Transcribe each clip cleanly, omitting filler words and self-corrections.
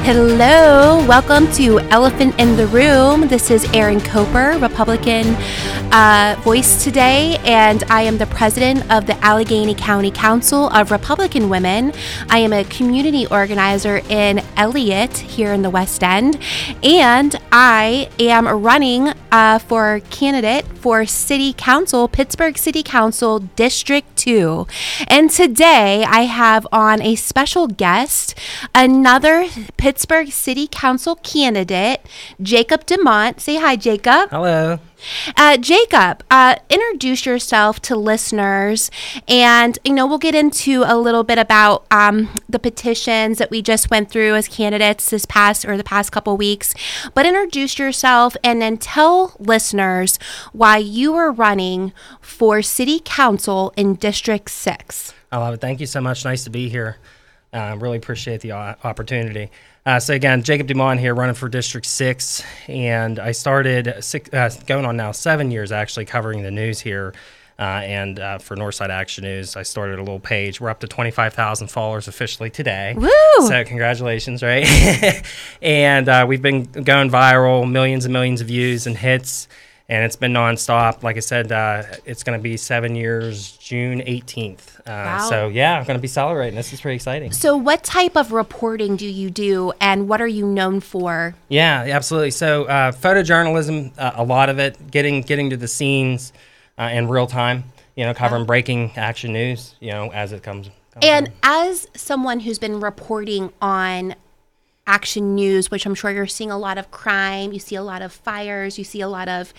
Hello, welcome to Elephant in the Room. This is Erin Coper, Republican voice today, and I am the president of the Allegheny County Council of Republican Women. I am a community organizer in Elliott here in the West End, and I am running for candidate for City Council, Pittsburgh City Council District 2. And today I have on a special guest, another Pittsburgh City Council candidate, Jacob DeMont. Say hi, Jacob. Hello. Jacob, introduce yourself to listeners, and we'll get into a little bit about the petitions that we just went through as candidates the past couple weeks. But introduce yourself and then tell listeners why you are running for City Council in District 6. I love it. Thank you so much. Nice to be here. Really appreciate the opportunity. So again, Jacob DeMont here, running for District 6, and I started going on now 7 years actually covering the news here, and for Northside Action News, I started a little page. We're up to 25,000 followers officially today. Woo! So congratulations, right? And we've been going viral, millions and millions of views and hits, and it's been nonstop. Like I said, it's going to be 7 years, June 18th. Wow. So, yeah, I'm going to be celebrating. This is pretty exciting. So what type of reporting do you do, and what are you known for? Yeah, absolutely. So photojournalism, a lot of it, getting to the scenes in real time, covering breaking action news, as it comes. And as someone who's been reporting on action news, which I'm sure you're seeing a lot of crime, you see a lot of fires, you see a lot of,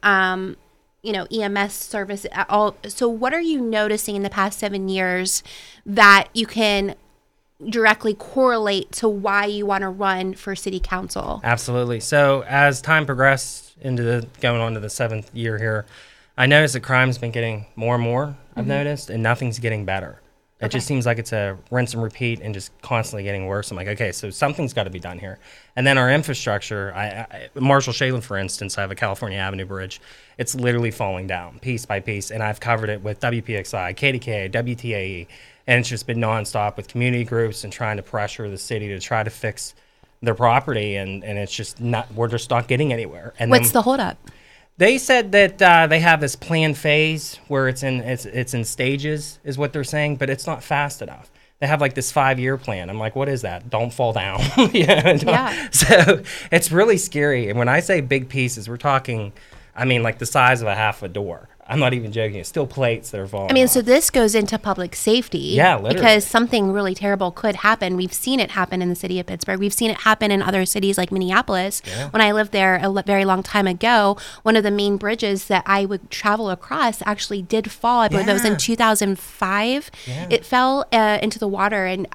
EMS service. So what are you noticing in the past 7 years that you can directly correlate to why you want to run for City Council? Absolutely. So as time progressed going on to the 7th year here, I noticed that crime's been getting more and more, I've noticed, and nothing's getting better. It just seems like it's a rinse and repeat and just constantly getting worse. I'm like, okay, so something's got to be done here. And then our infrastructure, Marshall Shadeland, for instance, I have a California Avenue bridge. It's literally falling down piece by piece. And I've covered it with WPXI, KDKA, WTAE. And it's just been nonstop with community groups and trying to pressure the city to try to fix their property. And it's just we're just not getting anywhere. And what's the holdup? They said that they have this planned phase where it's in stages, is what they're saying, but it's not fast enough. They have like this 5-year plan. I'm like, what is that? Don't fall down. Yeah. So it's really scary. And when I say big pieces, we're talking, like the size of a half a door. I'm not even joking. It's still plates that are falling off. So this goes into public safety. Yeah, literally. Because something really terrible could happen. We've seen it happen in the city of Pittsburgh. We've seen it happen in other cities like Minneapolis. Yeah. When I lived there a very long time ago, one of the main bridges that I would travel across actually did fall. I believe it was in 2005. Yeah. It fell into the water. And,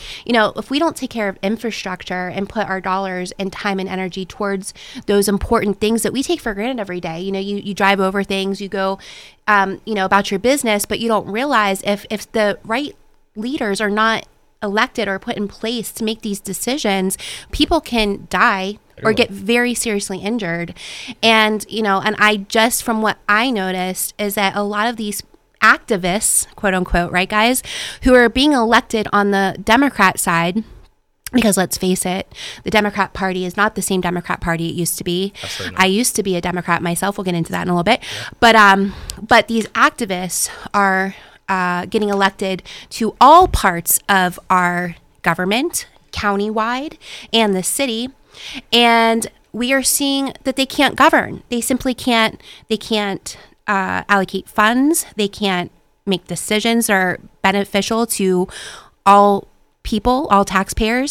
if we don't take care of infrastructure and put our dollars and time and energy towards those important things that we take for granted every day, you drive over things, you go about your business, but you don't realize if the right leaders are not elected or put in place to make these decisions, people can die or get very seriously injured. And, and I just, from what I noticed, is that a lot of these activists, quote unquote, right, guys, who are being elected on the Democrat side, because let's face it, the Democrat Party is not the same Democrat Party it used to be. I used to be a Democrat myself. We'll get into that in a little bit. Yeah. But these activists are getting elected to all parts of our government, countywide, and the city. And we are seeing that they can't govern. They simply can't. They can't allocate funds. They can't make decisions that are beneficial to all people, all taxpayers.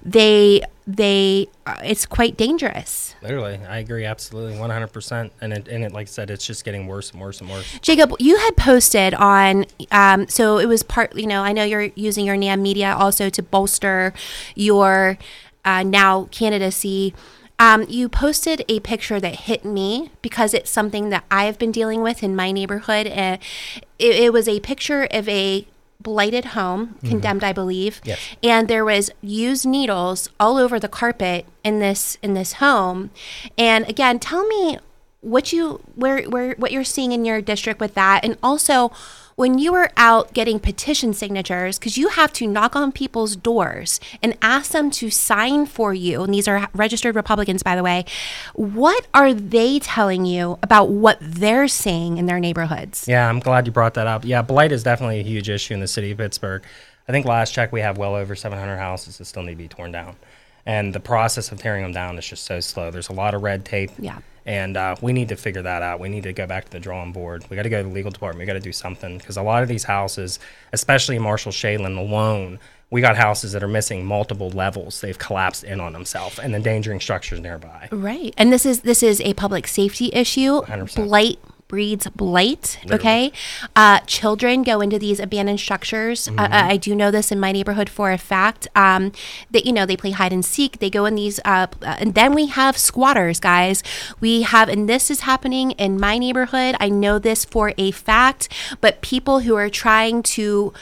It's quite dangerous. Literally, I agree absolutely 100%. And it, like I said, it's just getting worse and worse and worse. Jacob, you had posted on, so it was part, I know you're using your NAM media also to bolster your now candidacy. You posted a picture that hit me because it's something that I've been dealing with in my neighborhood. It was a picture of a blighted home, condemned, I believe. Yes. And there was used needles all over the carpet in this home. And again, tell me what you're seeing in your district with that, and also when you are out getting petition signatures, because you have to knock on people's doors and ask them to sign for you, and these are registered Republicans, by the way, what are they telling you about what they're seeing in their neighborhoods? Yeah, I'm glad you brought that up. Yeah, blight is definitely a huge issue in the city of Pittsburgh. I think last check we have well over 700 houses that still need to be torn down. And the process of tearing them down is just so slow. There's a lot of red tape. Yeah. And we need to figure that out. We need to go back to the drawing board. We got to go to the legal department. We got to do something, because a lot of these houses, especially in Marshall Shadeland alone, we got houses that are missing multiple levels. They've collapsed in on themselves and endangering structures nearby. Right. And this is a public safety issue. 100%. Blight breeds blight. Literally. Okay. Children go into these abandoned structures. I do know this in my neighborhood for a fact. That, they play hide and seek. They go in these, and then we have squatters, guys. And this is happening in my neighborhood. I know this for a fact, but people who are trying to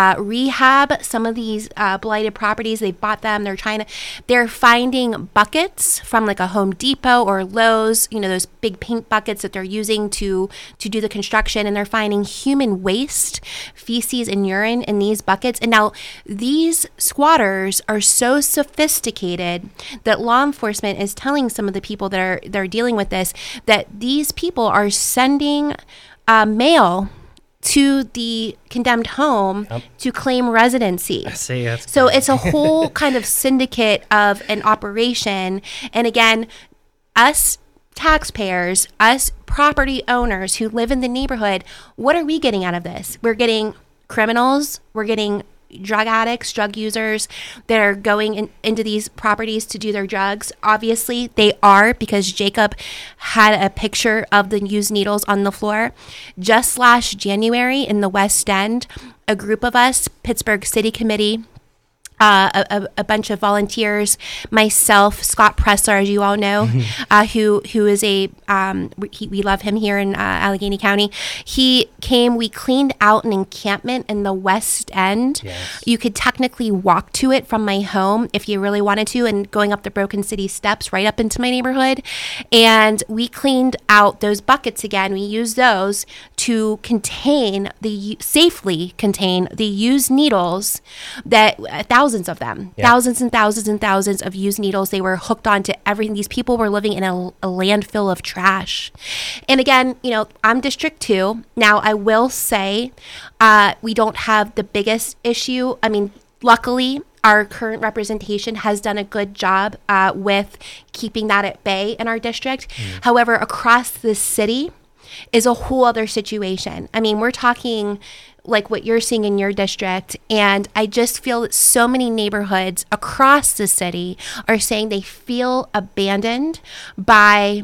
rehab some of these blighted properties, they bought them. They're finding buckets from like a Home Depot or Lowe's, those big pink buckets that they're using to do the construction, and they're finding human waste, feces and urine in these buckets. And now these squatters are so sophisticated that law enforcement is telling some of the people that are dealing with this that these people are sending mail to the condemned home to claim residency. So it's a whole kind of syndicate of an operation. And again, us taxpayers, us property owners who live in the neighborhood, what are we getting out of this? We're getting criminals, we're getting drug addicts, drug users that are going into these properties to do their drugs. Obviously, they are, because Jacob had a picture of the used needles on the floor. Just last January in the West End, a group of us, Pittsburgh City Committee, a bunch of volunteers, myself, Scott Pressler, as you all know, who is we love him here in Allegheny County. He came, we cleaned out an encampment in the West End. Yes. You could technically walk to it from my home if you really wanted to, and going up the Broken City steps right up into my neighborhood. And we cleaned out those buckets again. We used those to safely contain the used needles that thousands of them, thousands and thousands and thousands of used needles. They were hooked onto everything. These people were living in a landfill of trash. And again, I'm District 2. Now, I will say we don't have the biggest issue. I mean, luckily, our current representation has done a good job with keeping that at bay in our district. However, across the city is a whole other situation. I mean, we're talking like what you're seeing in your district. And I just feel that so many neighborhoods across the city are saying they feel abandoned by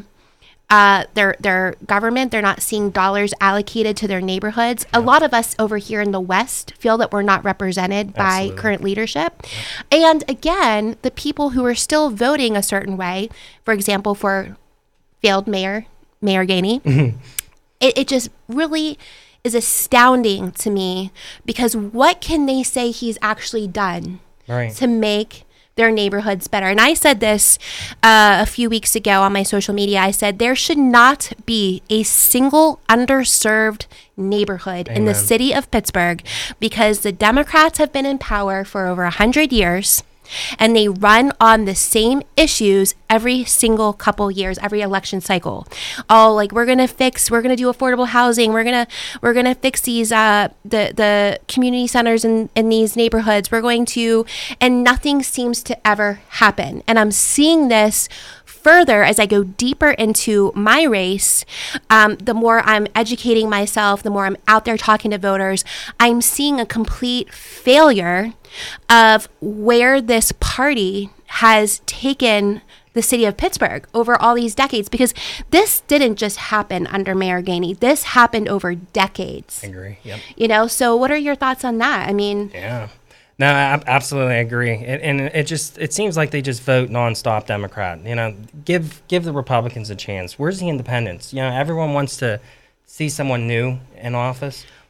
their government. They're not seeing dollars allocated to their neighborhoods. A lot of us over here in the West feel that we're not represented by current leadership. And again, the people who are still voting a certain way, for example, for failed Mayor Gainey, it just really is astounding to me, because what can they say he's actually done to make their neighborhoods better? And I said this a few weeks ago on my social media. I said there should not be a single underserved neighborhood in the city of Pittsburgh, because the Democrats have been in power for over 100 years. And they run on the same issues every single couple years, every election cycle. Oh, like we're gonna do affordable housing. We're gonna fix these the community centers in these neighborhoods. And nothing seems to ever happen. And I'm seeing this further as I go deeper into my race. The more I'm educating myself, the more I'm out there talking to voters, I'm seeing a complete failure of where this party has taken the city of Pittsburgh over all these decades, because this didn't just happen under Mayor Gainey. This happened over decades. I agree. Yep. So what are your thoughts on that? I mean, yeah. No, I absolutely agree. And it seems like they just vote nonstop Democrat. Give the Republicans a chance. Where's the independents? Everyone wants to see someone new in office.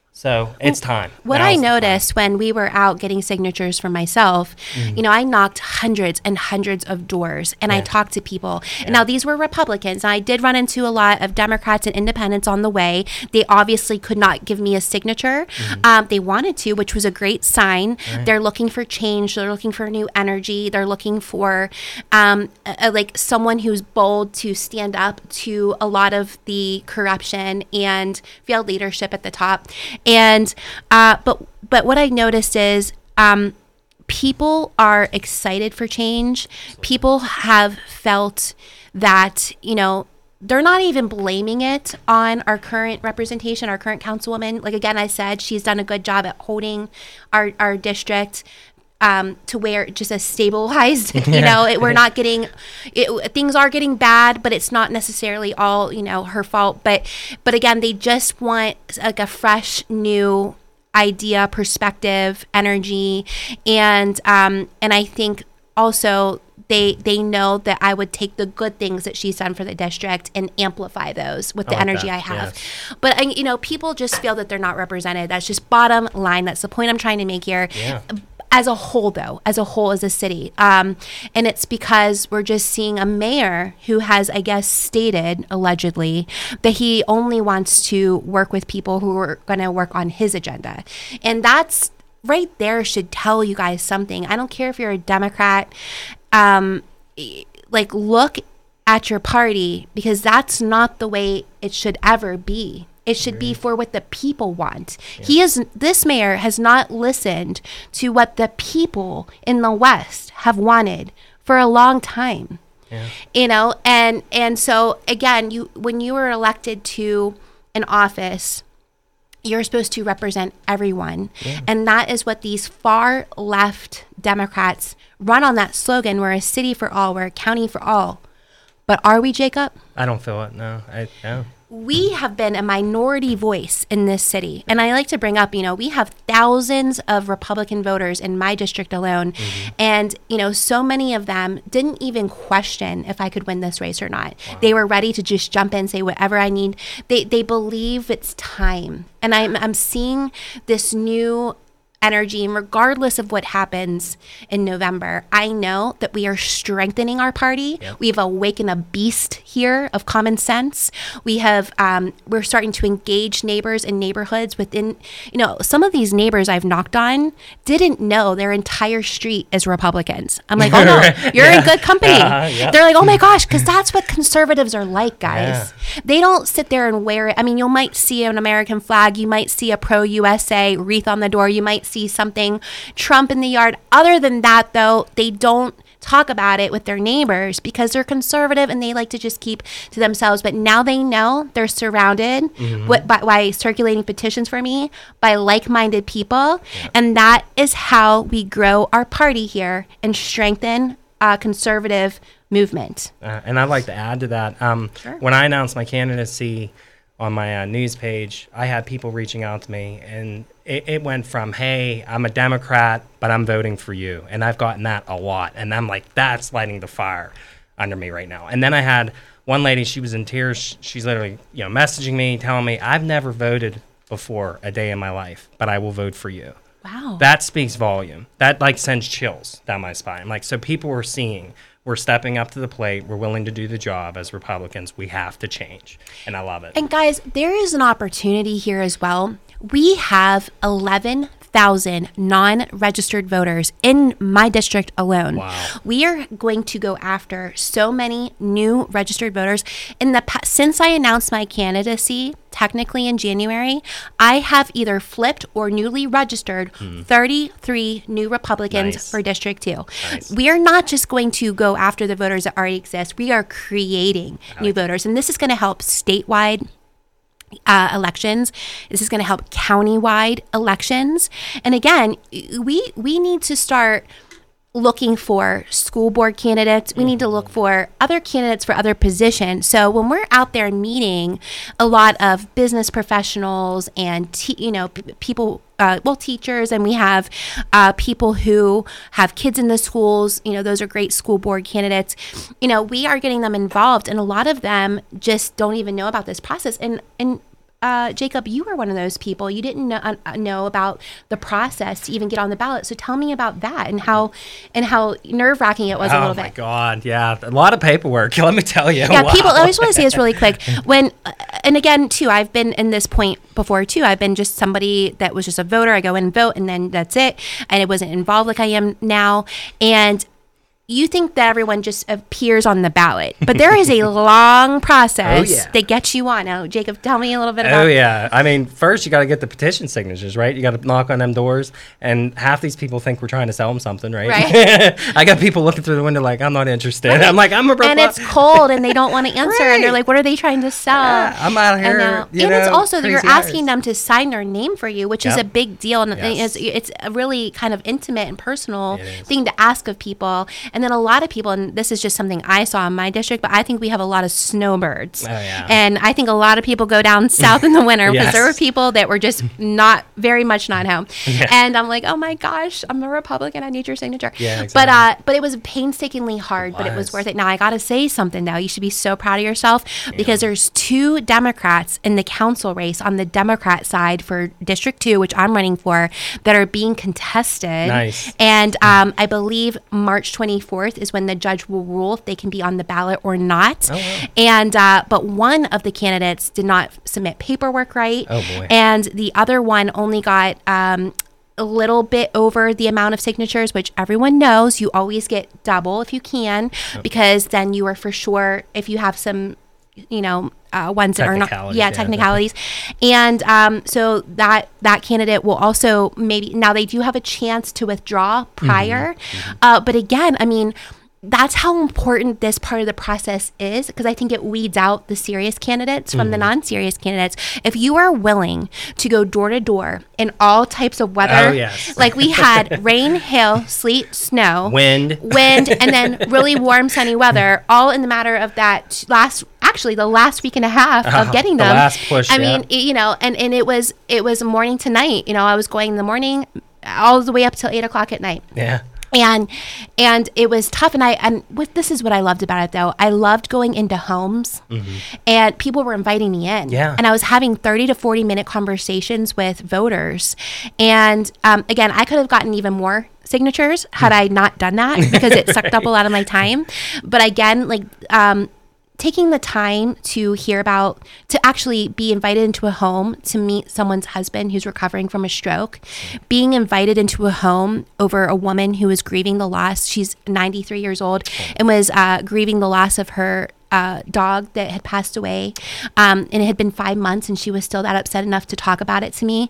So it's time. What I noticed when we were out getting signatures for myself, I knocked hundreds and hundreds of doors and I talked to people. Yeah. And now these were Republicans. And I did run into a lot of Democrats and independents on the way. They obviously could not give me a signature. They wanted to, which was a great sign. Right. They're looking for change. They're looking for new energy. They're looking for like someone who's bold to stand up to a lot of the corruption and failed leadership at the top. And but what I noticed is people are excited for change. People have felt that, they're not even blaming it on our current representation, our current councilwoman. Like, again, I said, she's done a good job at holding our district to where it just as stabilized, we're not getting, things are getting bad, but it's not necessarily all, her fault. But again, they just want like a fresh, new idea, perspective, energy. And I think also they know that I would take the good things that she's done for the district and amplify those with the energy I have. Yes. But, people just feel that they're not represented. That's just bottom line. That's the point I'm trying to make here. Yeah. As a whole, as a city. And it's because we're just seeing a mayor who has, I guess, stated, allegedly, that he only wants to work with people who are going to work on his agenda. And that's right there should tell you guys something. I don't care if you're a Democrat. Look at your party, because that's not the way it should ever be. It should be for what the people want. Yeah. This mayor has not listened to what the people in the West have wanted for a long time. Yeah. And so again, when you were elected to an office, you're supposed to represent everyone. Yeah. And that is what these far left Democrats run on, that slogan, we're a city for all, we're a county for all. But are we, Jacob? I don't feel it, no. We have been a minority voice in this city. And I like to bring up, we have thousands of Republican voters in my district alone. Mm-hmm. And, so many of them didn't even question if I could win this race or not. Wow. They were ready to just jump in, say whatever I need. They believe it's time. And I'm seeing this new energy, and regardless of what happens in November, I know that we are strengthening our party. Yep. We've awakened a beast here of common sense. We're starting to engage neighbors in neighborhoods within, some of these neighbors I've knocked on didn't know their entire street is Republicans. I'm like, oh no, you're in good company. Yep. They're like, oh my gosh, because that's what conservatives are like, guys. Yeah. They don't sit there and wear it. I mean, you might see an American flag, you might see a pro-USA wreath on the door, you might see something Trump in the yard. Other than that, though, they don't talk about it with their neighbors because they're conservative and they like to just keep to themselves. But now they know they're surrounded by circulating petitions for me by like-minded people. Yeah. And that is how we grow our party here and strengthen conservative movement. And I'd like to add to that. Sure. When I announced my candidacy on my news page, I had people reaching out to me, and it went from, hey, I'm a Democrat, but I'm voting for you. And I've gotten that a lot. And I'm like, that's lighting the fire under me right now. And then I had one lady, she was in tears. She's literally, messaging me, telling me, I've never voted before a day in my life, but I will vote for you. Wow. That speaks volume. That sends chills down my spine. So people are seeing, we're stepping up to the plate. We're willing to do the job as Republicans. We have to change. And I love it. And guys, there is an opportunity here as well. We have 11,000 non-registered voters in my district alone. Wow. We are going to go after so many new registered voters. Since I announced my candidacy, technically in January, I have either flipped or newly registered 33 new Republicans for District 2. Nice. We are not just going to go after the voters that already exist. We are creating new voters. And this is going to help statewide elections. This is going to help countywide elections. And again, we need to start looking for school board candidates. We need to look for other candidates for other positions. So when we're out there meeting a lot of business professionals and people, teachers, and we have people who have kids in the schools, those are great school board candidates. We are getting them involved, and a lot of them just don't even know about this process. And Jacob, you were one of those people. You didn't know about the process to even get on the ballot. So tell me about that and how nerve-wracking it was a little bit. Oh my God, yeah, a lot of paperwork. Let me tell you. Yeah, wow. people. I just want to say this really quick. And again, too, I've been in this point before too. I've been just somebody that was just a voter. I go in and vote, and then that's it. And it wasn't involved like I am now. And you think that everyone just appears on the ballot, but there is a long process that gets you on. Now, Jacob, tell me a little bit about. Oh yeah, I mean, first you got to get the petition signatures, right? You got to knock on them doors, and half these people think we're trying to sell them something, right? I got people looking through the window like, I'm not interested. Right. I'm like, I'm a and it's cold, and they don't want to answer, and they're like, what are they trying to sell? Yeah, I'm out here. And it's also you're asking them to sign their name for you, which is a big deal, and it's a really kind of intimate and personal thing to ask of people, and then a lot of people. And this is just something I saw in my district, but I think we have a lot of snowbirds. Oh, yeah. And I think a lot of people go down south in the winter because there were people that were just not very much not home. Yeah. And I'm like, oh my gosh, I'm a Republican. I need your signature. Yeah, exactly. But it was painstakingly hard, but it was worth it. Now I got to say something though. You should be so proud of yourself because there's 2 Democrats in the council race on the Democrat side for District 2, which I'm running for, that are being contested. Nice. And I believe March 24th is when the judge will rule if they can be on the ballot or not. Oh, wow. And but one of the candidates did not submit paperwork right. Oh boy. And the other one only got a little bit over the amount of signatures, which everyone knows you always get double if you can, because then you are for sure, if you have some, ones that are not, technicalities. And so that candidate will also now they do have a chance to withdraw prior. But again, I mean, that's how important this part of the process is, because I think it weeds out the serious candidates from the non-serious candidates. If you are willing to go door to door in all types of weather, like we had rain, hail, sleet, snow, wind, and then really warm, sunny weather, all in the matter of that the last week and a half of getting them. The last push. I mean, and it was morning to night. I was going in the morning all the way up till 8 o'clock at night. Yeah. And it was tough. This is what I loved about it though. I loved going into homes and people were inviting me in. Yeah. And I was having 30 to 40 minute conversations with voters. And again, I could have gotten even more signatures had I not done that because it sucked up a lot of my time. But again, taking the time to actually be invited into a home to meet someone's husband who's recovering from a stroke, being invited into a home over a woman who was grieving the loss. She's 93 years old and was grieving the loss of her dog that had passed away. And it had been 5 months and she was still that upset enough to talk about it to me.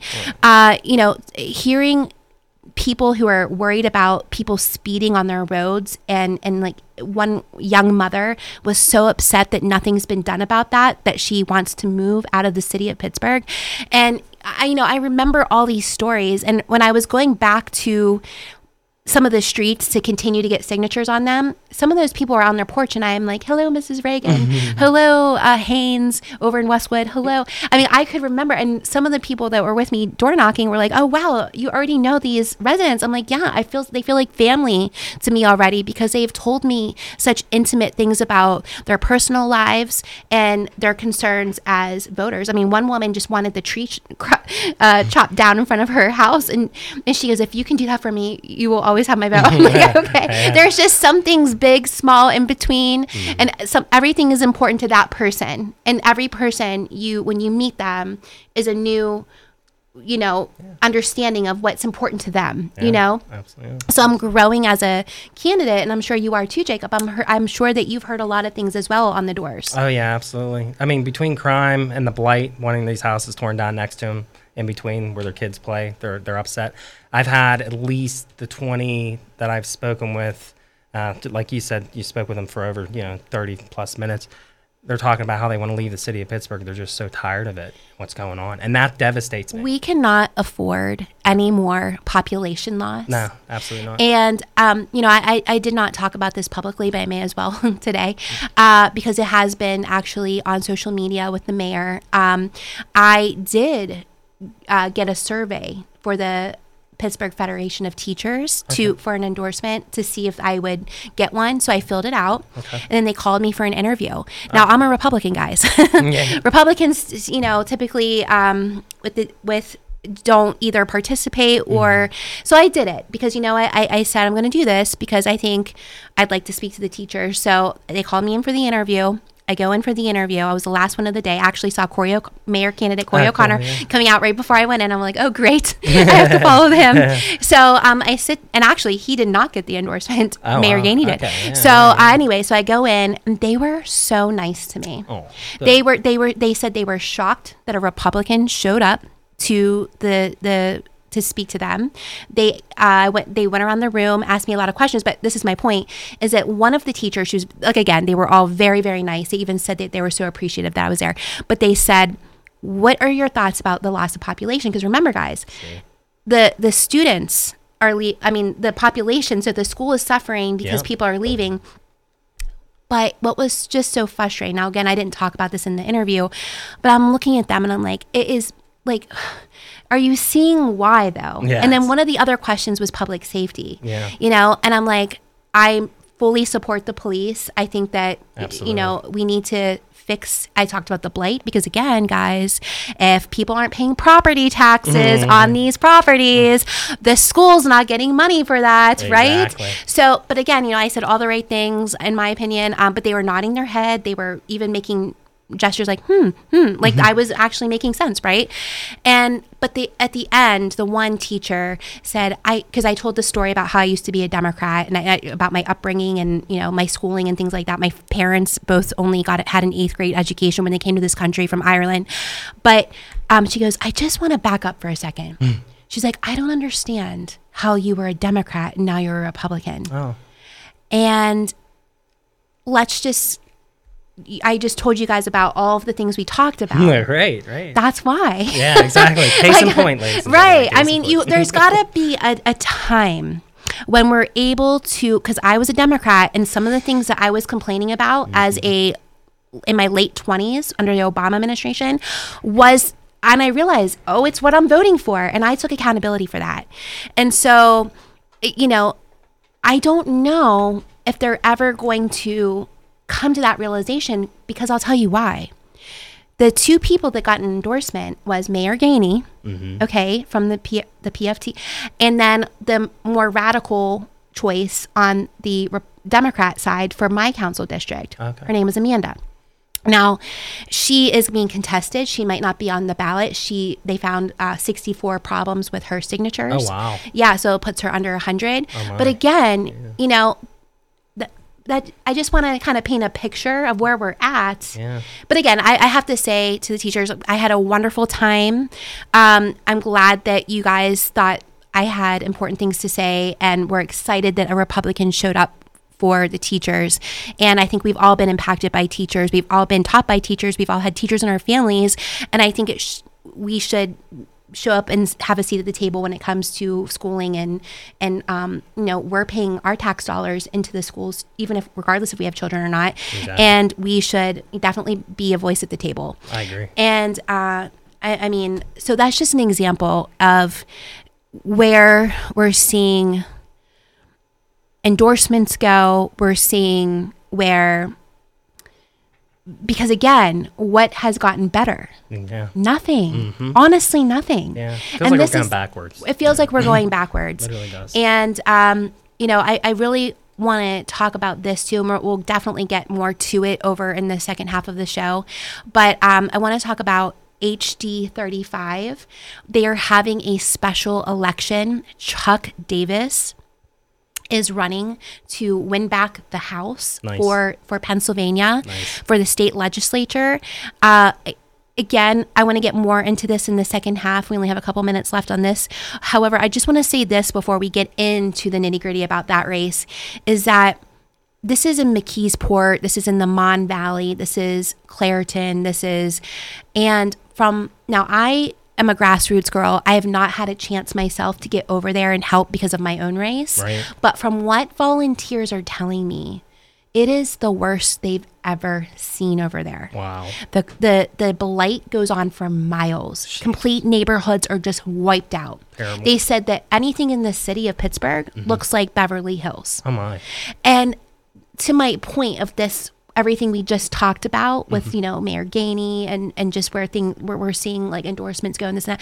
Hearing people who are worried about people speeding on their roads and like one young mother was so upset that nothing's been done about that she wants to move out of the city of Pittsburgh. And I remember all these stories, and when I was going back to some of the streets to continue to get signatures on them, some of those people are on their porch and I'm like, hello, Mrs. Reagan. Hello, Haynes over in Westwood. Hello. I mean, I could remember, and some of the people that were with me door knocking were like, oh, wow, you already know these residents. I'm like, yeah, they feel like family to me already because they've told me such intimate things about their personal lives and their concerns as voters. I mean, one woman just wanted the tree chopped down in front of her house. And she goes, if you can do that for me, you will always have my vote. I'm like, okay. Yeah. There's just some things big, small, in between, and everything is important to that person. And every person when you meet them is a new, understanding of what's important to them. Absolutely. So I'm growing as a candidate, and I'm sure you are too, Jacob. I'm sure that you've heard a lot of things as well on the doors. Oh yeah, absolutely. I mean, between crime and the blight, wanting these houses torn down next to them, in between where their kids play, they're upset. I've had at least the 20 that I've spoken with, like you said, you spoke with them for over 30 plus minutes. They're talking about how they want to leave the city of Pittsburgh. They're just so tired of it, what's going on, and that devastates me. We cannot afford any more population loss. No, absolutely not. And I did not talk about this publicly, but I may as well today, because it has been actually on social media with the mayor. I did get a survey for the Pittsburgh Federation of Teachers for an endorsement to see if I would get one. So I filled it out, and then they called me for an interview. Now I'm a Republican, guys. Republicans, typically with don't either participate or so I did it because I said I'm going to do this because I think I'd like to speak to the teachers. So they called me in for the interview. I go in for the interview. I was the last one of the day. I actually saw Mayor candidate Corey O'Connor coming out right before I went in. I'm like, oh, great. I have to follow him. So I sit, and actually he did not get the endorsement. Mayor Gainey did. Okay. So anyway, so I go in, and they were so nice to me. Oh, they said they were shocked that a Republican showed up to to speak to them. They went around the room, asked me a lot of questions, but this is my point, is that one of the teachers, she was, like, again, they were all very, very nice. They even said that they were so appreciative that I was there. But they said, what are your thoughts about the loss of population? Because remember, guys, the students are, the population, so the school is suffering because people are leaving. But what was just so frustrating, now again, I didn't talk about this in the interview, but I'm looking at them and I'm like, it is like, are you seeing why though? Yes. And then one of the other questions was public safety. Yeah. And I'm like, I fully support the police. I think that, we need to fix, I talked about the blight because again, guys, if people aren't paying property taxes on these properties, the school's not getting money for that, right? So, but again, I said all the right things in my opinion, but they were nodding their head. They were even making gestures like, like I was actually making sense, right? But at the end, the one teacher said, because I told the story about how I used to be a Democrat and about my upbringing and, my schooling and things like that. My parents both only had an 8th grade education when they came to this country from Ireland. But she goes, I just want to back up for a second. She's like, I don't understand how you were a Democrat and now you're a Republican. Oh. And I just told you guys about all of the things we talked about. Right. That's why. Yeah, exactly. Case in point, ladies. Right. I mean, there's got to be a time when we're able to, because I was a Democrat, and some of the things that I was complaining about in my late 20s under the Obama administration was, and I realized, it's what I'm voting for, and I took accountability for that. And so, I don't know if they're ever going to come to that realization, because I'll tell you why. The two people that got an endorsement was Mayor Gainey, from the PFT, and then the more radical choice on the Democrat side for my council district. Okay. Her name is Amanda. Now, she is being contested. She might not be on the ballot. They found 64 problems with her signatures. Oh, wow. Yeah, so it puts her under 100. Oh, but again, that I just want to kind of paint a picture of where we're at. Yeah. But again, I have to say to the teachers, I had a wonderful time. I'm glad that you guys thought I had important things to say and were excited that a Republican showed up for the teachers. And I think we've all been impacted by teachers. We've all been taught by teachers. We've all had teachers in our families. And I think we should show up and have a seat at the table when it comes to schooling and we're paying our tax dollars into the schools, regardless if we have children or not. Exactly. And we should definitely be a voice at the table. I agree. And I mean, so that's just an example of where we're seeing endorsements go. We're seeing where, because again, what has gotten better? Yeah. Nothing. Honestly, nothing. Yeah. It feels like we're going backwards. It feels like we're going backwards. It literally does. And, I really want to talk about this too. And we'll definitely get more to it over in the second half of the show. But I want to talk about HD 35. They are having a special election. Chuck Davis is running to win back the House for Pennsylvania, for the state legislature. Again, I want to get more into this in the second half. We only have a couple minutes left on this. However, I just want to say this before we get into the nitty-gritty about that race, is that this is in McKeesport, this is in the Mon Valley, this is Clairton, I am a grassroots girl. I have not had a chance myself to get over there and help because of my own race. Right. But from what volunteers are telling me, it is the worst they've ever seen over there. Wow. The blight goes on for miles. Jeez. Complete neighborhoods are just wiped out. Terrible. They said that anything in the city of Pittsburgh looks like Beverly Hills. Oh my. And to my point of this, everything we just talked about with, Mayor Gainey and just where we're seeing like endorsements go and this and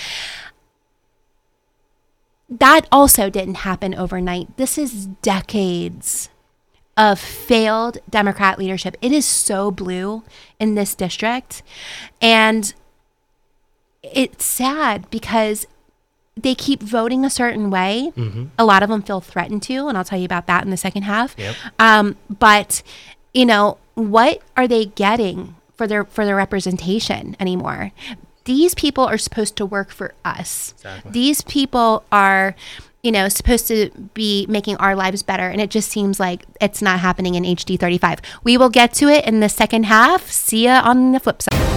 that also didn't happen overnight. This is decades of failed Democrat leadership. It is so blue in this district. And it's sad because they keep voting a certain way. A lot of them feel threatened to, and I'll tell you about that in the second half. Yep. But, what are they getting for their representation anymore? These people are supposed to work for us. Exactly. These people are, supposed to be making our lives better. And it just seems like it's not happening in HD 35. We will get to it in the second half. See ya on the flip side.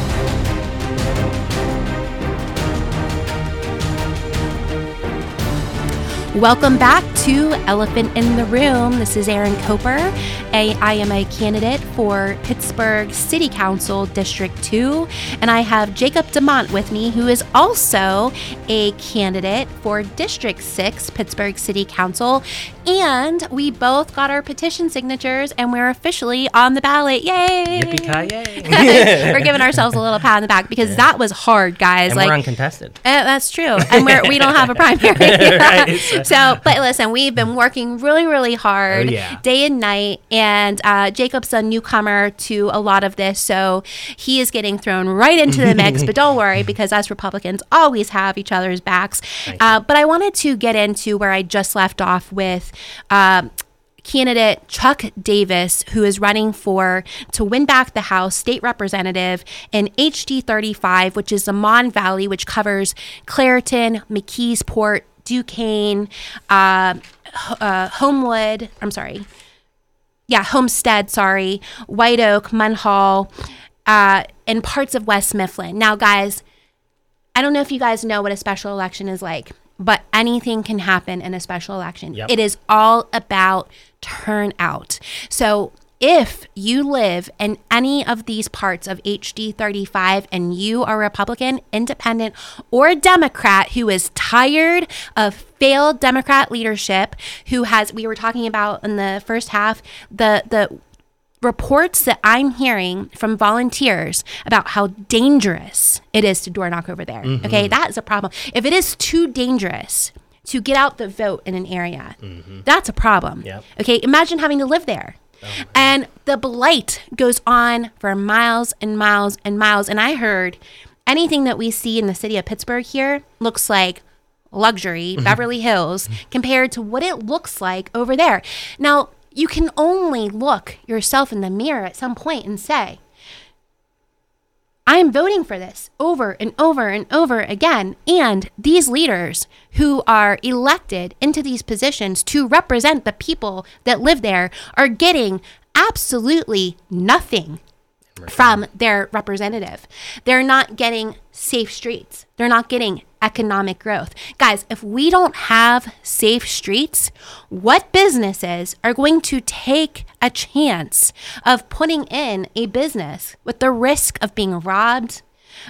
Welcome back to Elephant in the Room. This is Erin Coper. I am a candidate for Pittsburgh City Council District 2, and I have Jacob DeMont with me, who is also a candidate for District 6, Pittsburgh City Council, and we both got our petition signatures, and we're officially on the ballot. Yay! Yippee-ki-yay! We're giving ourselves a little pat on the back because that was hard, guys. And we're uncontested. That's true, and we don't have a primary. Right. So, but listen, we've been working really, really hard, day and night, and Jacob's a newcomer to a lot of this, so he is getting thrown right into the mix, but don't worry, because us Republicans always have each other's backs. But I wanted to get into where I just left off with candidate Chuck Davis, who is running to win back the House State Representative in HD 35, which is the Mon Valley, which covers Clairton, McKeesport, Duquesne, Homestead, White Oak, Munhall, and parts of West Mifflin. Now, guys, I don't know if you guys know what a special election is like, but anything can happen in a special election. Yep. It is all about turnout. So if you live in any of these parts of HD 35 and you are a Republican, Independent, or Democrat who is tired of failed Democrat leadership, we were talking about in the first half, the reports that I'm hearing from volunteers about how dangerous it is to door knock over there. Okay, that is a problem. If it is too dangerous to get out the vote in an area, that's a problem. Yep. Okay, imagine having to live there. And the blight goes on for miles and miles and miles. And I heard anything that we see in the city of Pittsburgh here looks like luxury, Beverly Hills, compared to what it looks like over there. Now, you can only look yourself in the mirror at some point and say, I'm voting for this over and over and over again. And these leaders who are elected into these positions to represent the people that live there are getting absolutely nothing from their representative. They're not getting safe streets. They're not getting economic growth. Guys, if we don't have safe streets, what businesses are going to take a chance of putting in a business with the risk of being robbed,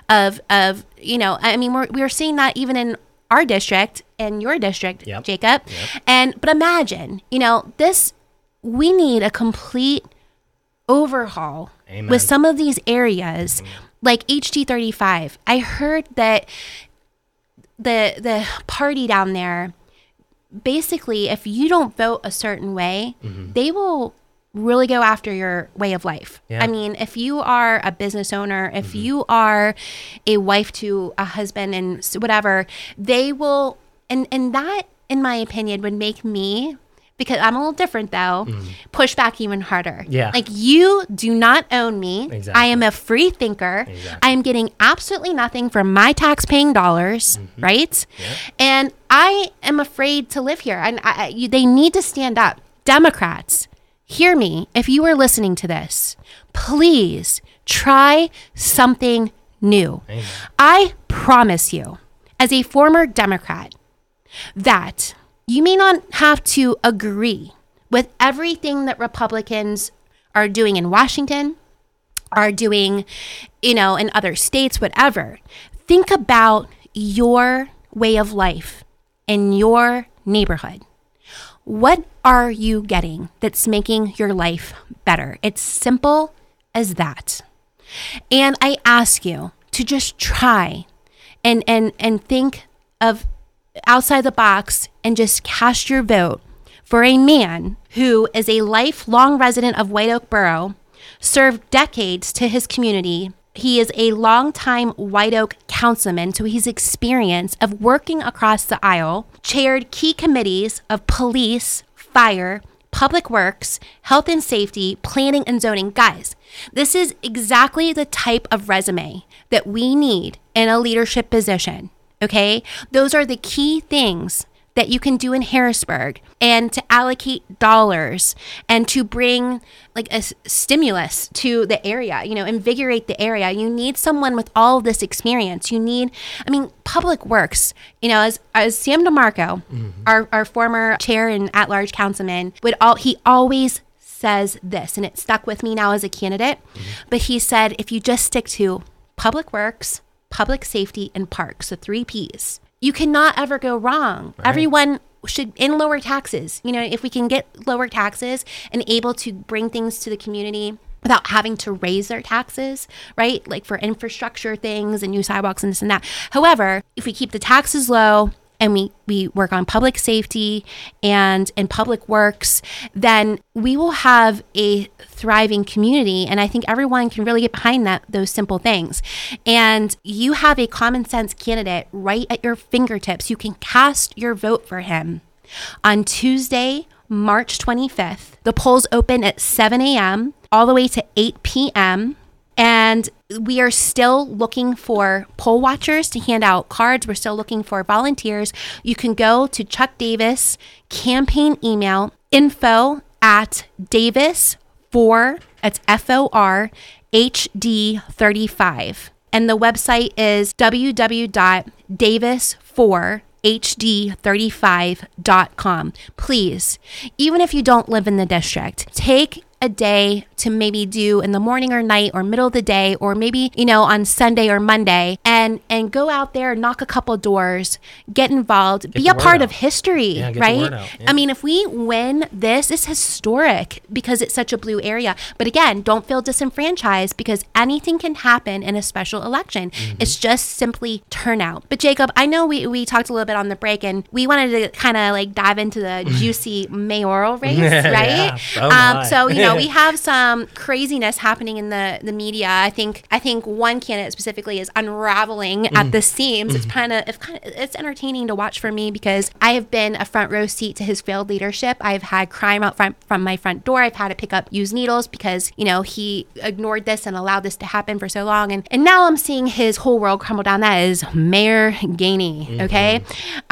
we're seeing that even in our district and your district, Jacob. But imagine, we need a complete overhaul with some of these areas like HD 35. I heard that the party down there, basically, if you don't vote a certain way, they will really go after your way of life. I mean, if you are a business owner, if you are a wife to a husband and whatever, they will, and that, in my opinion, would make me, because I'm a little different though, push back even harder. Like, you do not own me. I am a free thinker. I am getting absolutely nothing from my tax-paying dollars, right? And I am afraid to live here. And they need to stand up. Democrats, hear me. If you are listening to this, please try something new. I promise you, as a former Democrat, that you may not have to agree with everything that Republicans are doing in Washington, are doing, in other states, whatever. Think about your way of life in your neighborhood. What are you getting that's making your life better? It's simple as that. And I ask you to just try and think of outside the box and just cast your vote for a man who is a lifelong resident of White Oak Borough, served decades to his community. He is a longtime White Oak councilman, so he's experience of working across the aisle, chaired key committees of police, fire, public works, health and safety, planning and zoning. Guys, this is exactly the type of resume that we need in a leadership position, okay? Those are the key things that you can do in Harrisburg, and to allocate dollars and to bring like a stimulus to the area, invigorate the area. You need someone with all of this experience. You need, public works, as Sam DeMarco, our former chair and at-large councilman, he always says this, and it stuck with me now as a candidate, but he said, if you just stick to public works, public safety, and parks, the 3 Ps, you cannot ever go wrong. Right. Everyone should lower taxes. If we can get lower taxes and able to bring things to the community without having to raise their taxes, right? Like for infrastructure things and new sidewalks and this and that. However, if we keep the taxes low and we work on public safety and public works, then we will have a thriving community. And I think everyone can really get behind those simple things. And you have a common sense candidate right at your fingertips. You can cast your vote for him on Tuesday, March 25th. The polls open at 7 a.m. all the way to 8 p.m. And we are still looking for poll watchers to hand out cards. We're still looking for volunteers. You can go to Chuck Davis campaign email info@davis4, that's FOR, HD35. And the website is www.davis4hd35.com. Please, even if you don't live in the district, take a day to maybe do in the morning or night or middle of the day, or maybe, on Sunday or Monday, and go out there, knock a couple doors, get involved, be a part of history, right? Yeah. If we win this is historic because it's such a blue area. But again, don't feel disenfranchised because anything can happen in a special election. It's just simply turnout. But Jacob, I know we talked a little bit on the break, and we wanted to kind of like dive into the juicy mayoral race, right? Yeah. So, we have some craziness happening in the media. I think one candidate specifically is unraveling at the seams. It's it's entertaining to watch for me because I have been a front row seat to his failed leadership. I've had crime out front from my front door. I've had to pick up used needles because, he ignored this and allowed this to happen for so long. And now I'm seeing his whole world crumble down. That is Mayor Gainey. Okay.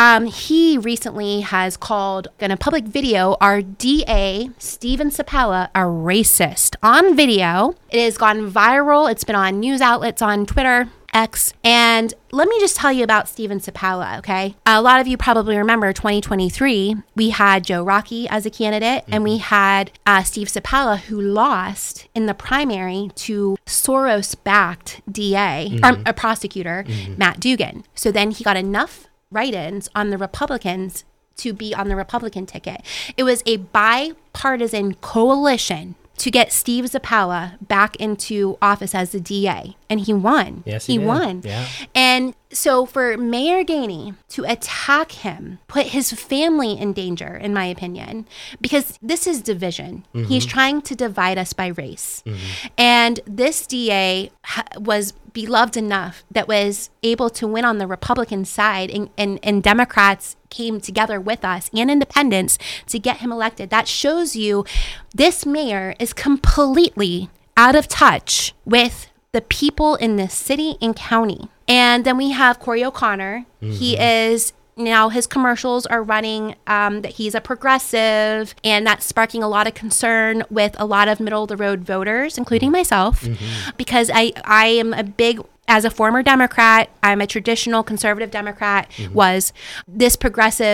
He recently has called in a public video our DA, Steven Sapala, a racist on video. It has gone viral. It's been on news outlets on Twitter, X. And let me just tell you about Steven Sapala, okay? A lot of you probably remember 2023, we had Joe Rockey as a candidate, and we had Steve Sapala, who lost in the primary to Soros-backed DA, or a prosecutor, Matt Dugan. So then he got enough write-ins on the Republicans to be on the Republican ticket. It was a bipartisan coalition to get Steve Sapala back into office as the DA. And he won. Yes, he won. Yeah. And so for Mayor Gainey to attack him, put his family in danger, in my opinion, because this is division. He's trying to divide us by race. And this DA was beloved enough that was able to win on the Republican side, and Democrats came together with us and independents to get him elected. That shows you this mayor is completely out of touch with the people in this city and county. And then we have Corey O'Connor. He is now, his commercials are running that he's a progressive, and that's sparking a lot of concern with a lot of middle of the road voters, including myself, because I am a big, as a former Democrat, I'm a traditional conservative Democrat, was this progressive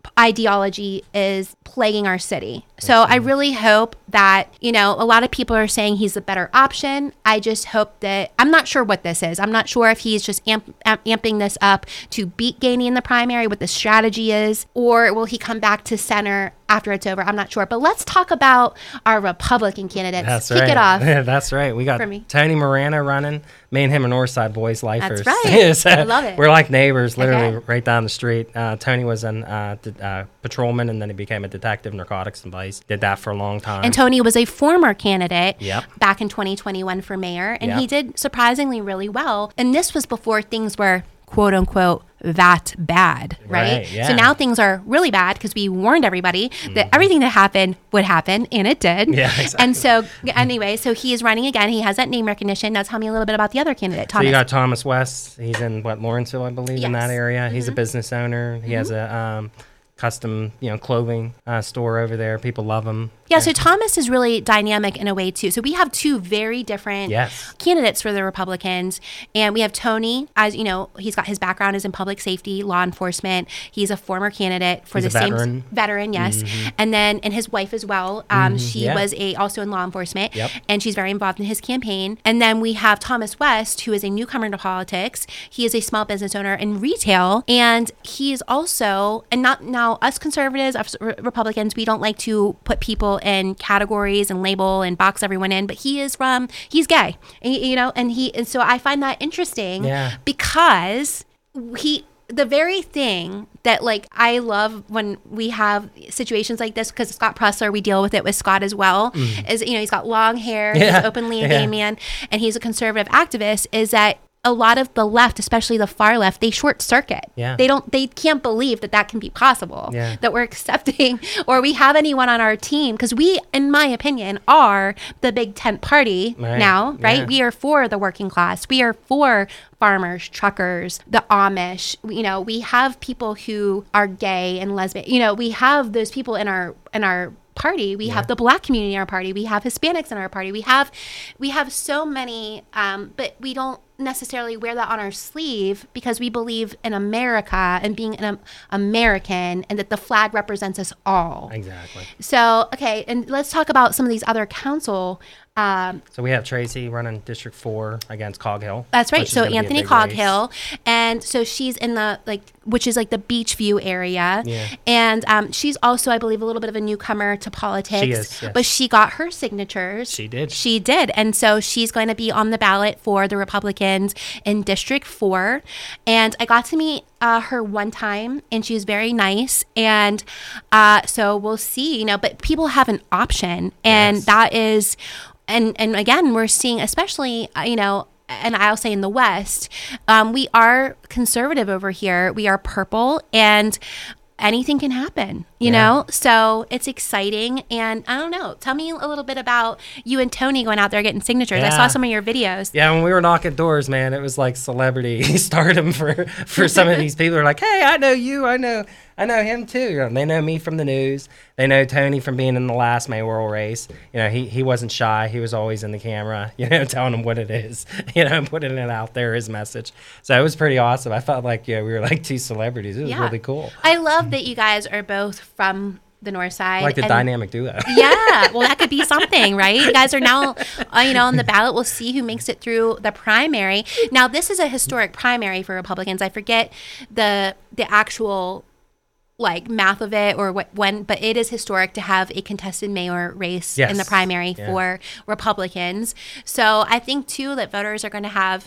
ideology is plaguing our city. So I really hope that, you know, a lot of people are saying he's a better option. I just hope that, I'm not sure what this is. I'm not sure if he's just amping this up to beat Gainey in the primary, what the strategy is, or will he come back to center after it's over? I'm not sure. But let's talk about our Republican candidates. That's Kick right. it off. Yeah, that's right. We got Tony Morano running. Me and him are Northside boys, lifers. That's right. So I love it. We're like neighbors, literally right down the street. Tony was a patrolman, and then he became a detective, narcotics and vice. Did that for a long time. And Tony was a former candidate Yep. back in 2021 for mayor, and Yep. he did surprisingly really well. And this was before things were, quote unquote, that bad, right? Yeah. So now things are really bad because we warned everybody that everything that happened would happen, and it did. Yeah, exactly. And so anyway, so he is running again. He has that name recognition. Now tell me a little bit about the other candidate, So Thomas. you got Thomas West. He's in Lawrenceville, I believe, in that Yes. area. He's a business owner. He has a custom, clothing store over there. People love him. Yeah, so Thomas is really dynamic in a way too. So we have two very different candidates for the Republicans, and we have Tony, as you know, he's got his background is in public safety, law enforcement. He's a former candidate for He's the a same veteran, yes. And his wife as well. She was also in law enforcement, and she's very involved in his campaign. And then we have Thomas West, who is a newcomer to politics. He is a small business owner in retail, and he is also, and not now us conservatives, us Republicans, we don't like to put people in categories and label and box everyone in, but he's gay, and so I find that interesting because the very thing that, like, I love when we have situations like this, because Scott Pressler, we deal with it with Scott as well, is, he's got long hair, he's openly a gay man, and he's a conservative activist, is that a lot of the left, especially the far left, they short circuit. Yeah. They can't believe that can be possible, that we're accepting or we have anyone on our team, because we, in my opinion, are the big tent party now, right? Yeah. We are for the working class. We are for farmers, truckers, the Amish. We have people who are gay and lesbian. We have those people in our party. We have the Black community in our party. We have Hispanics in our party. We have so many, but we don't necessarily wear that on our sleeve because we believe in America and being an American, and that the flag represents us all. Exactly. So, okay, and let's talk about some of these other council. So we have Tracy running District 4 against Coghill. That's right. So Anthony Coghill, and so she's in the which is like the Beachview area, and she's also, I believe, a little bit of a newcomer to politics. She is, yes. But she got her signatures. She did, and so she's going to be on the ballot for the Republicans in District 4, and I got to meet her one time, and she's very nice, and so we'll see. But people have an option, and that is. And again, we're seeing, especially, and I'll say in the West, we are conservative over here. We are purple, and anything can happen, you know? So it's exciting. And I don't know. Tell me a little bit about you and Tony going out there getting signatures. I saw some of your videos. Yeah, when we were knocking doors, man, it was like celebrity stardom for some of these people. Are like, hey, I know you. I know him too. They know me from the news. They know Tony from being in the last mayoral race. He wasn't shy. He was always in the camera, telling them what it is, putting it out there, his message. So it was pretty awesome. I felt like, we were like two celebrities. It was really cool. I love that you guys are both from the North Side. Like the dynamic duo. Yeah. Well, that could be something, right? You guys are now, on the ballot. We'll see who makes it through the primary. Now, this is a historic primary for Republicans. I forget the actual math of it or but it is historic to have a contested mayor race in the primary for Republicans. So I think too that voters are going to have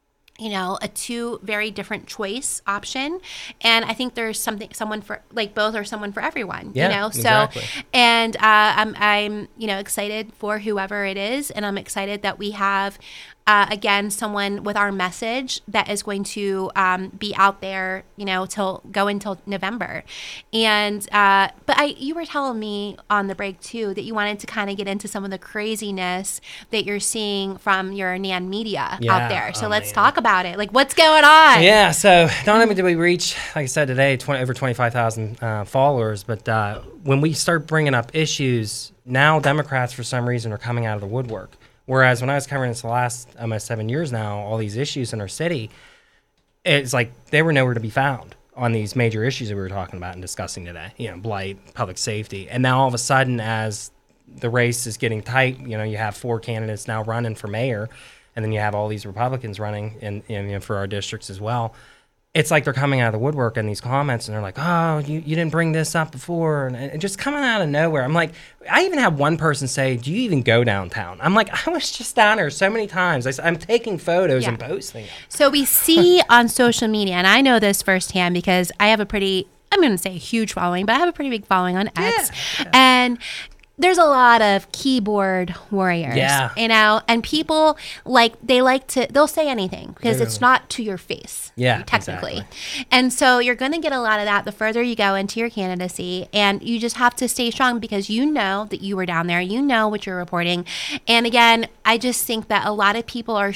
a two very different choice option, and I think there's someone for both or someone for everyone. Exactly. So and I'm excited for whoever it is, and I'm excited that we have again someone with our message that is going to be out there until November. And but you were telling me on the break too that you wanted to kind of get into some of the craziness that you're seeing from your Nan Media out there. So let's talk about it. What's going on? Yeah, so not only did we reach, like I said today, over 25,000 followers, but when we start bringing up issues, now Democrats for some reason are coming out of the woodwork. Whereas when I was covering this the last almost 7 years now, all these issues in our city, it's like they were nowhere to be found. on these major issues that we were talking about and discussing today, blight, public safety. And now all of a sudden, as the race is getting tight, you have 4 candidates now running for mayor, and then you have all these Republicans running in for our districts as well. It's like they're coming out of the woodwork in these comments, and they're like, oh, you didn't bring this up before, and just coming out of nowhere. I'm like, I even had one person say, do you even go downtown? I'm like, I was just down there so many times. I'm taking photos and posting them. So we see on social media, and I know this firsthand because I have I'm going to say a huge following, but I have a pretty big following on X. Yeah. And there's a lot of keyboard warriors, and people they'll say anything because it's not to your face, technically. Exactly. And so you're going to get a lot of that the further you go into your candidacy, and you just have to stay strong because you know that you were down there, you know what you're reporting. And again, I just think that a lot of people are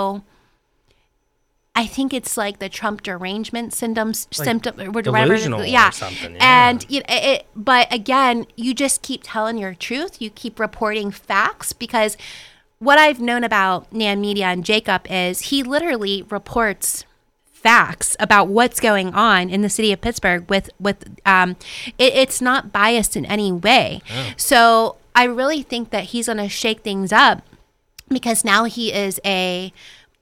I think it's like the Trump derangement symptom, or whatever. Or something. Yeah. And but again, you just keep telling your truth. You keep reporting facts, because what I've known about Nan Media and Jacob is he literally reports facts about what's going on in the city of Pittsburgh it's not biased in any way. Oh. So I really think that he's going to shake things up, because now he is a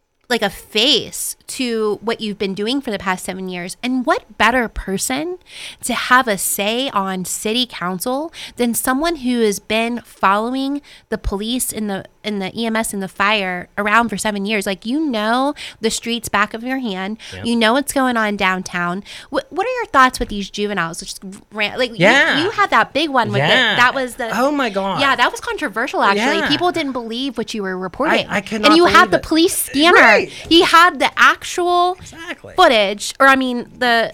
face to what you've been doing for the past 7 years. And what better person to have a say on city council than someone who has been following the police and the EMS and the fire around for 7 years. The streets back of your hand. Yep. You know what's going on downtown. What are your thoughts with these juveniles? You had that big one with it. That was oh my God. Yeah, that was controversial actually. Yeah. People didn't believe what you were reporting. I could not And you believe had the police scanner. Right. He had the actual footage, the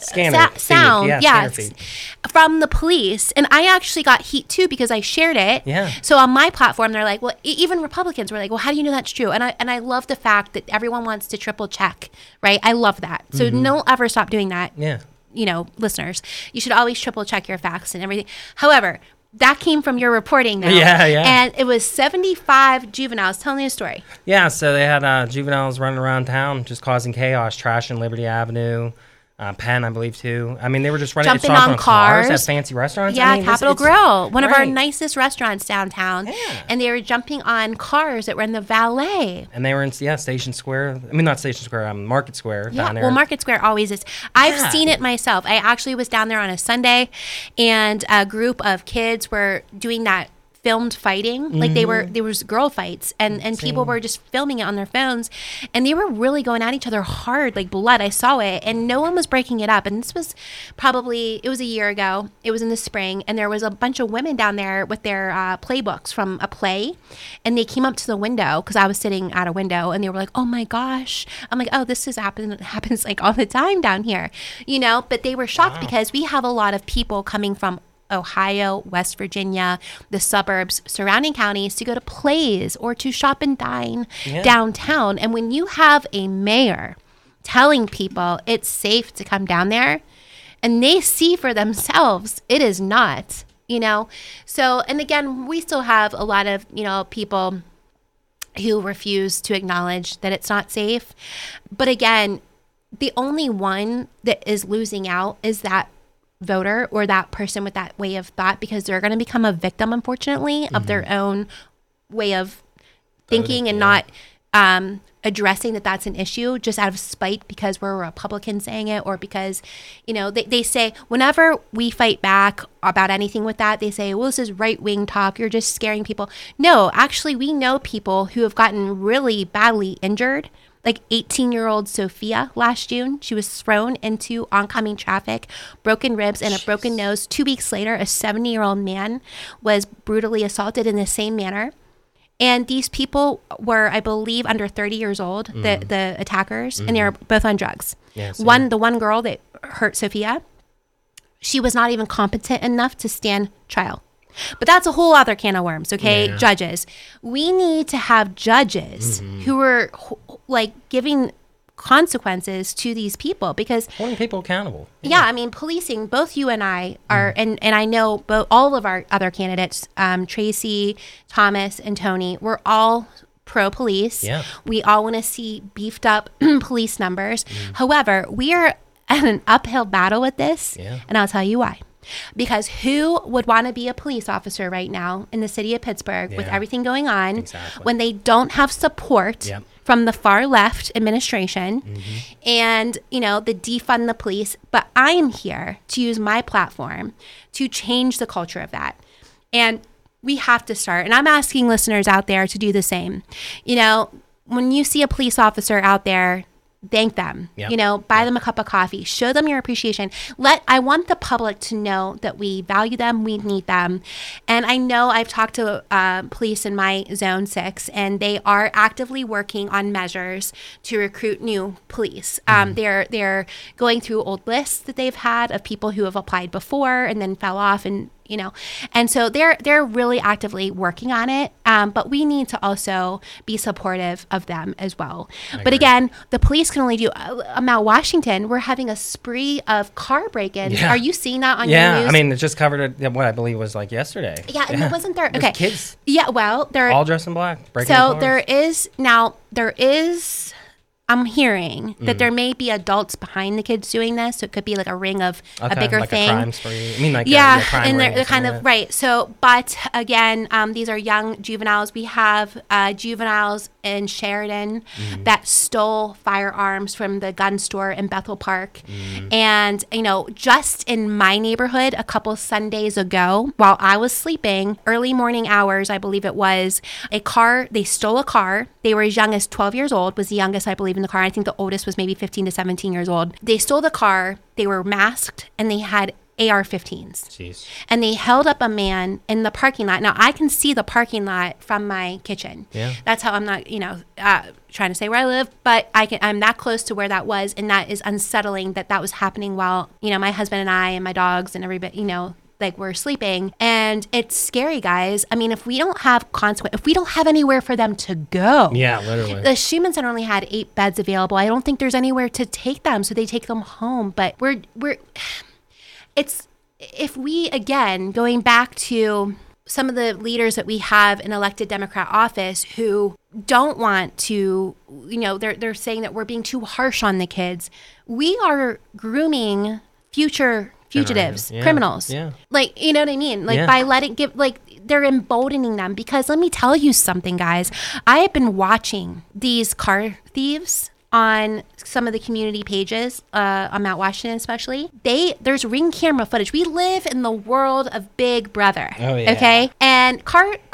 sound, from the police. And I actually got heat too because I shared it. Yeah. So on my platform, they're like, well, even Republicans were like, well, how do you know that's true? And I love the fact that everyone wants to triple check, right? I love that. So don't ever stop doing that. Yeah. Listeners, you should always triple check your facts and everything. However, that came from your reporting now. Yeah. And it was 75 juveniles. Tell me a story. Yeah, so they had juveniles running around town just causing chaos, trashing Liberty Avenue, Penn, I believe, too. I mean, they were just jumping on cars at fancy restaurants. Yeah, Capitol Grill, one of our nicest restaurants downtown. Yeah. And they were jumping on cars that were in the valet. And they were in, Station Square. I mean, not Station Square, Market Square down there. Well, Market Square always is. I've seen it myself. I actually was down there on a Sunday, and a group of kids were doing that filmed fighting. There was girl fights, and people were just filming it on their phones, and they were really going at each other hard, like blood. I saw it, and no one was breaking it up. And this was it was a year ago. It was in the spring, and there was a bunch of women down there with their playbooks from a play, and they came up to the window because I was sitting at a window, and they were like, oh my gosh. I'm like, oh, this happens like all the time down here, but they were shocked because we have a lot of people coming from Ohio, West Virginia, the suburbs, surrounding counties to go to plays or to shop and dine downtown. And when you have a mayor telling people it's safe to come down there, and they see for themselves it is not, So, and again, we still have a lot of, people who refuse to acknowledge that it's not safe. But again, the only one that is losing out is that voter or that person with that way of thought, because they're going to become a victim, unfortunately, of their own way of thinking and not addressing that that's an issue just out of spite because we're a Republican saying it, or because, they say whenever we fight back about anything with that, they say, well, this is right-wing talk. You're just scaring people. No, actually, we know people who have gotten really badly injured. Like 18-year-old Sophia last June, she was thrown into oncoming traffic, broken ribs and a broken nose. 2 weeks later, a 70-year-old man was brutally assaulted in the same manner. And these people were, I believe, under 30 years old, the attackers, and they were both on drugs. Yes, the one girl that hurt Sophia, she was not even competent enough to stand trial. But that's a whole other can of worms, okay? Yeah. Judges. We need to have judges who are giving consequences to these people, because holding people accountable. Yeah, I mean, policing, both you and I are, and I know all of our other candidates, Tracy, Thomas, and Tony, we're all pro-police. Yeah. We all want to see beefed up police numbers. However, we are an uphill battle with this. Yeah. And I'll tell you why. Because who would want to be a police officer right now in the city of Pittsburgh with everything going on when they don't have support from the far left administration and, you know, the defund the police? But I am here to use my platform to change the culture of that. And we have to start. And I'm asking listeners out there to do the same. You know, when you see a police officer out there, thank them, you know, buy them a cup of coffee, show them your appreciation. I want the public to know that we value them, we need them. And I know I've talked to police in my zone 6, and they are actively working on measures to recruit new police. They're going through old lists that they've had of people who have applied before and then fell off, and you know, and so they're really actively working on it. But we need to also be supportive of them as well. But again, the police can only do. Mount Washington, we're having a spree of car break-ins. Are you seeing that on your news? Yeah, I mean, it just covered what I believe was like yesterday. Yeah, and it wasn't there. Okay, kids. Yeah, well, they're all dressed in black. Breaking so cars. there is. I'm hearing that there may be adults behind the kids doing this, so it could be like a ring of a bigger like thing. A crime spree. I mean, like crime and they're kind of right. So, but again, these are young juveniles. We have juveniles in Sheridan that stole firearms from the gun store in Bethel Park, and you know, just in my neighborhood, a couple Sundays ago, while I was sleeping, early morning hours, I believe it was, they stole a car. They were as young as 12 years old. Was the youngest, I believe, in the car. I think the oldest was maybe 15 to 17 years old. They stole the car. They were masked, and they had AR-15s. Jeez. And they held up a man in the parking lot. Now, I can see the parking lot from my kitchen. Yeah. That's how I'm not, you know, trying to say where I live, but I'm that close to where that was, and that is unsettling that was happening while, you know, my husband and I and my dogs and everybody, you know, like we're sleeping. And it's scary, guys. I mean, if we don't have if we don't have anywhere for them to go. Yeah, literally. The Schumann Center only had 8 beds available. I don't think there's anywhere to take them, so they take them home. But if we, again, going back to some of the leaders that we have in elected Democrat office who don't want to, you know, they're saying that we're being too harsh on the kids. We are grooming future fugitives, criminals. Yeah. Like, you know what I mean? Like by they're emboldening them, because let me tell you something, guys. I have been watching these car thieves on some of the community pages on Mount Washington especially. There's ring camera footage. We live in the world of Big Brother. Oh, yeah. Okay? And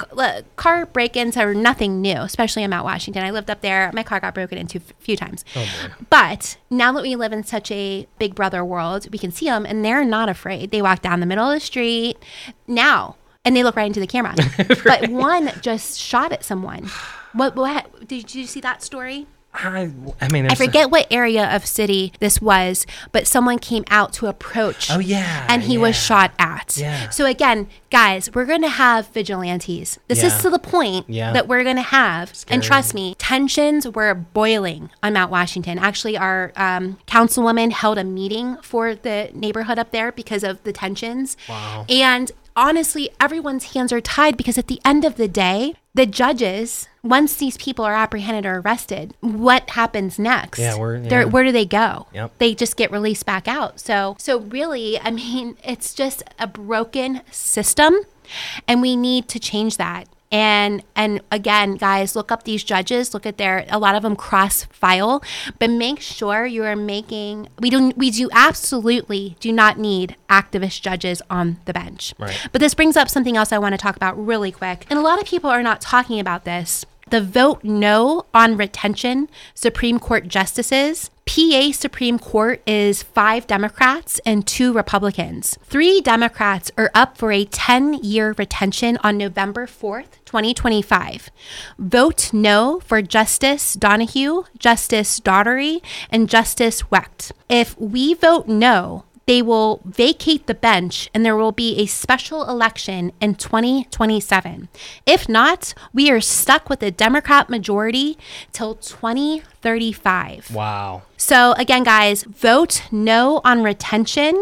car break-ins are nothing new, especially in Mount Washington. I lived up there. My car got broken into a few times. Oh, boy. But now that we live in such a Big Brother world, we can see them, and they're not afraid. They walk down the middle of the street now, and they look right into the camera. Right. But one just shot at someone. What did you see that story? I mean, I forget what area of city this was, but someone came out to approach. Oh, yeah. And he was shot at. Yeah. So again, guys, we're going to have vigilantes. This is to the point that we're going to have. Scary. And trust me, tensions were boiling on Mount Washington. Actually, our councilwoman held a meeting for the neighborhood up there because of the tensions. Wow. And honestly, everyone's hands are tied, because at the end of the day, the judges, once these people are apprehended or arrested, what happens next? Yeah, where do they go? Yep. They just get released back out. So really, I mean, it's just a broken system, and we need to change that. And again, guys, look up these judges. Look at a lot of them cross file, but make sure you are making. We absolutely do not need activist judges on the bench. Right. But this brings up something else I want to talk about really quick. And a lot of people are not talking about this. The vote no on retention Supreme Court justices. PA Supreme Court is 5 Democrats and 2 Republicans. 3 Democrats are up for a 10-year retention on November 4th, 2025. Vote no for Justice Donahue, Justice Daugherty, and Justice Wecht. If we vote no, they will vacate the bench, and there will be a special election in 2027. If not, we are stuck with a Democrat majority till 2035. Wow. So again, guys, vote no on retention. And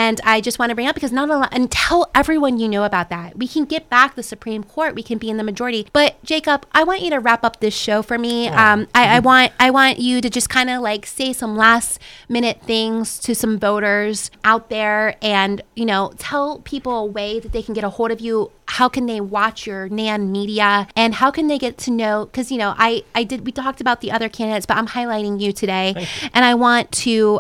And I just want to bring up, because not a lot, and tell everyone you know about that. We can get back the Supreme Court. We can be in the majority. But Jacob, I want you to wrap up this show for me. I want you to just kind of like say some last minute things to some voters out there, and tell people a way that they can get a hold of you. How can they watch your NAN media, and how can they get to know, because we talked about the other candidates, but I'm highlighting you today, and I want to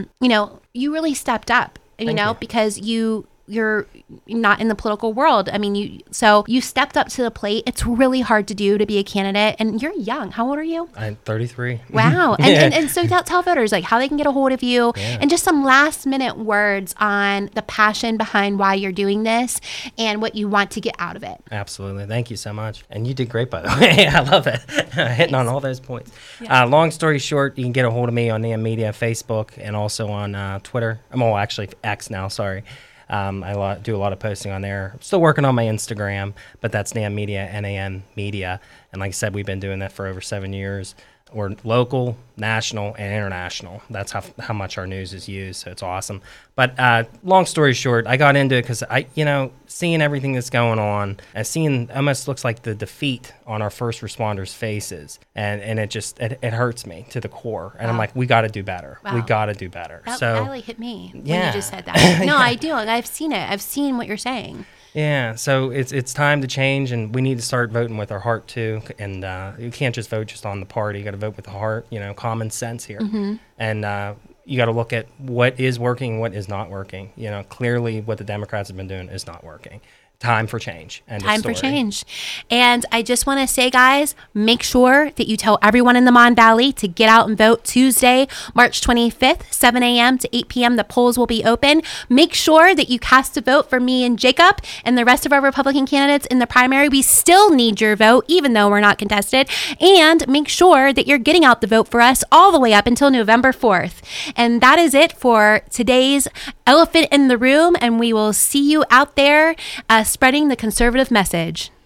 you really stepped up, because you're not in the political world. I mean, you stepped up to the plate. It's really hard to do, to be a candidate, and you're young. How old are you? I'm 33. Wow. And so tell voters like how they can get a hold of you, and just some last minute words on the passion behind why you're doing this and what you want to get out of it. Absolutely. Thank you so much. And you did great, by the way. I love it. Hitting on all those points. Yeah. Long story short, you can get a hold of me on NAN Media, Facebook, and also on Twitter. Actually X now, sorry. I do a lot of posting on there. I'm still working on my Instagram, but that's NAN Media, NAN Media. And like I said, we've been doing that for over 7 years. We're local, national, and international. That's how much our news is used, so it's awesome. But long story short, I got into it because seeing everything that's going on, and seeing almost looks like the defeat on our first responders' faces, and it hurts me to the core. And I'm like, we got to do better. Wow. We got to do better. That really hit me when you just said that. No, I do. I've seen it. I've seen what you're saying. Yeah, so it's time to change, and we need to start voting with our heart too. And you can't just vote just on the party. You got to vote with the heart. Common sense here, and you got to look at what is working, what is not working. Clearly, what the Democrats have been doing is not working. Time for change. Time for change. And I just want to say, guys, make sure that you tell everyone in the Mon Valley to get out and vote Tuesday, March 25th, 7 a.m. to 8 p.m. The polls will be open. Make sure that you cast a vote for me and Jacob and the rest of our Republican candidates in the primary. We still need your vote, even though we're not contested. And make sure that you're getting out the vote for us all the way up until November 4th. And that is it for today's Elephant in the Room. And we will see you out there spreading the conservative message.